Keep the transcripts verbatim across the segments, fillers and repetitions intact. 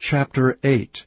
Chapter eight.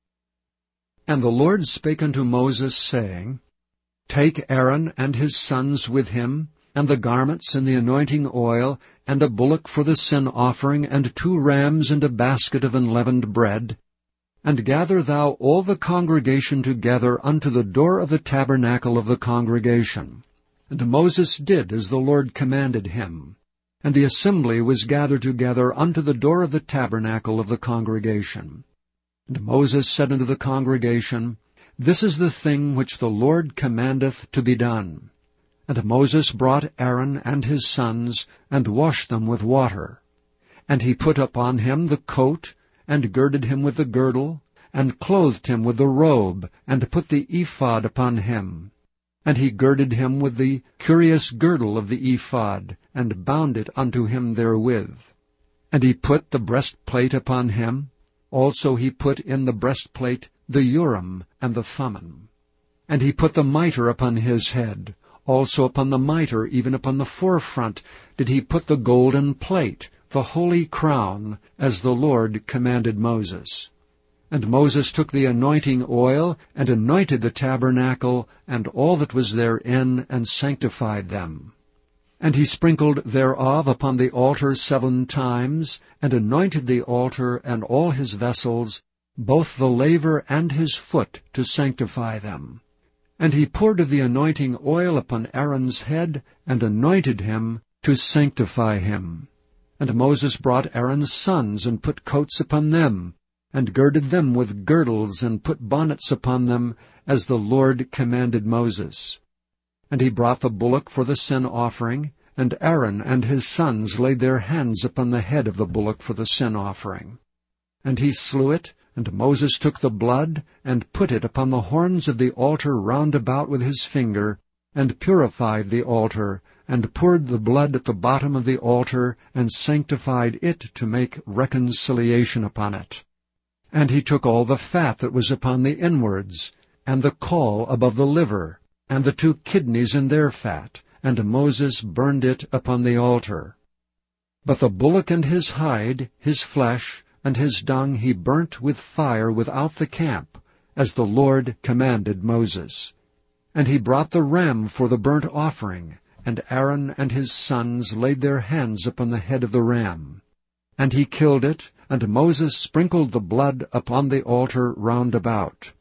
And the Lord spake unto Moses, saying, Take Aaron and his sons with him, and the garments and the anointing oil, and a bullock for the sin offering, and two rams, and a basket of unleavened bread, and gather thou all the congregation together unto the door of the tabernacle of the congregation. And Moses did as the Lord commanded him. And the assembly was gathered together unto the door of the tabernacle of the congregation. And Moses said unto the congregation, This is the thing which the Lord commandeth to be done. And Moses brought Aaron and his sons, and washed them with water. And he put upon him the coat, and girded him with the girdle, and clothed him with the robe, and put the ephod upon him. And he girded him with the curious girdle of the ephod, and bound it unto him therewith. And he put the breastplate upon him. Also he put in the breastplate the Urim and the Thummim. And he put the mitre upon his head. Also upon the mitre, even upon the forefront, did he put the golden plate, the holy crown, as the Lord commanded Moses. And Moses took the anointing oil, and anointed the tabernacle, and all that was therein, and sanctified them. And he sprinkled thereof upon the altar seven times, and anointed the altar and all his vessels, both the laver and his foot, to sanctify them. And he poured of the anointing oil upon Aaron's head, and anointed him to sanctify him. And Moses brought Aaron's sons, and put coats upon them, and girded them with girdles, and put bonnets upon them, as the Lord commanded Moses. And he brought the bullock for the sin offering, and Aaron and his sons laid their hands upon the head of the bullock for the sin offering. And he slew it, and Moses took the blood, and put it upon the horns of the altar round about with his finger, and purified the altar, and poured the blood at the bottom of the altar, and sanctified it to make reconciliation upon it. And he took all the fat that was upon the inwards, and the caul above the liver, and the two kidneys in their fat, and Moses burned it upon the altar. But the bullock and his hide, his flesh, and his dung he burnt with fire without the camp, as the Lord commanded Moses. And he brought the ram for the burnt offering, and Aaron and his sons laid their hands upon the head of the ram. And he killed it, and Moses sprinkled the blood upon the altar round about.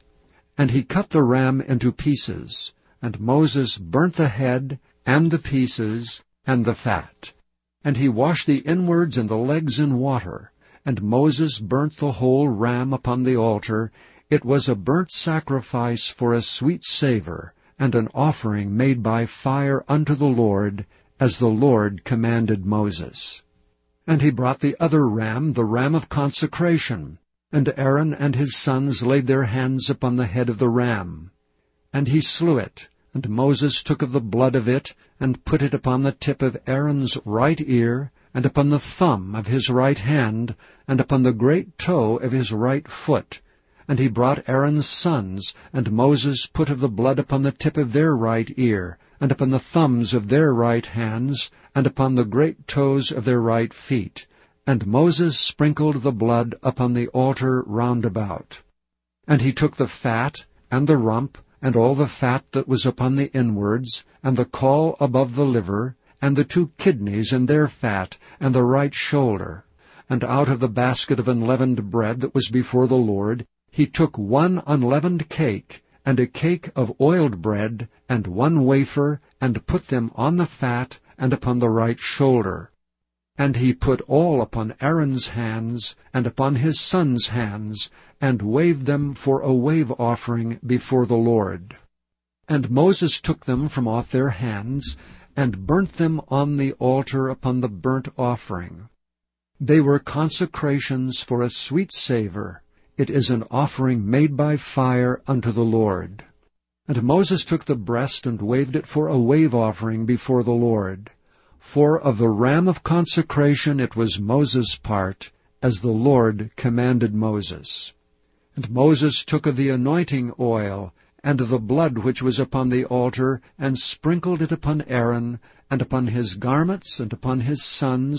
And he cut the ram into pieces, and Moses burnt the head, and the pieces, and the fat. And he washed the inwards and the legs in water, and Moses burnt the whole ram upon the altar. It was a burnt sacrifice for a sweet savour, and an offering made by fire unto the Lord, as the Lord commanded Moses. And he brought the other ram, the ram of consecration, and Aaron and his sons laid their hands upon the head of the ram. And he slew it, and Moses took of the blood of it, and put it upon the tip of Aaron's right ear, and upon the thumb of his right hand, and upon the great toe of his right foot. And he brought Aaron's sons, and Moses put of the blood upon the tip of their right ear, and upon the thumbs of their right hands, and upon the great toes of their right feet. And Moses sprinkled the blood upon the altar round about. And he took the fat, and the rump, and all the fat that was upon the inwards, and the caul above the liver, and the two kidneys and their fat, and the right shoulder. And out of the basket of unleavened bread that was before the Lord, he took one unleavened cake, and a cake of oiled bread, and one wafer, and put them on the fat, and upon the right shoulder. And he put all upon Aaron's hands, and upon his sons' hands, and waved them for a wave offering before the Lord. And Moses took them from off their hands, and burnt them on the altar upon the burnt offering. They were consecrations for a sweet savour. It is an offering made by fire unto the Lord. And Moses took the breast, and waved it for a wave offering before the Lord. For of the ram of consecration it was Moses' part, as the Lord commanded Moses. And Moses took of the anointing oil, and of the blood which was upon the altar, and sprinkled it upon Aaron, and upon his garments, and upon his sons,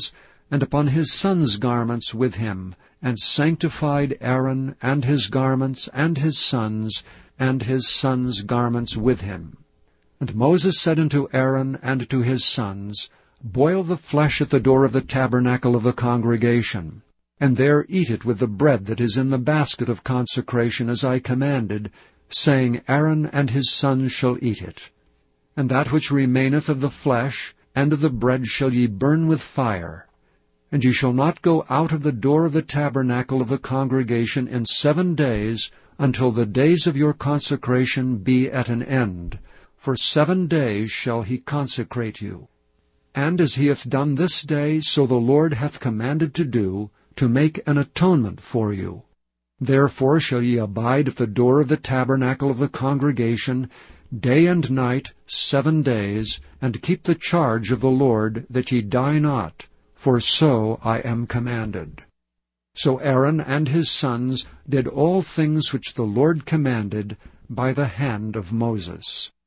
and upon his sons' garments with him, and sanctified Aaron and his garments, and his sons, and his sons' garments with him. And Moses said unto Aaron and to his sons, Boil the flesh at the door of the tabernacle of the congregation, and there eat it with the bread that is in the basket of consecration, as I commanded, saying, Aaron and his sons shall eat it. And that which remaineth of the flesh and of the bread shall ye burn with fire. And ye shall not go out of the door of the tabernacle of the congregation in seven days, until the days of your consecration be at an end. For seven days shall he consecrate you. And as he hath done this day, so the Lord hath commanded to do, to make an atonement for you. Therefore shall ye abide at the door of the tabernacle of the congregation, day and night, seven days, and keep the charge of the Lord, that ye die not, for so I am commanded. So Aaron and his sons did all things which the Lord commanded by the hand of Moses.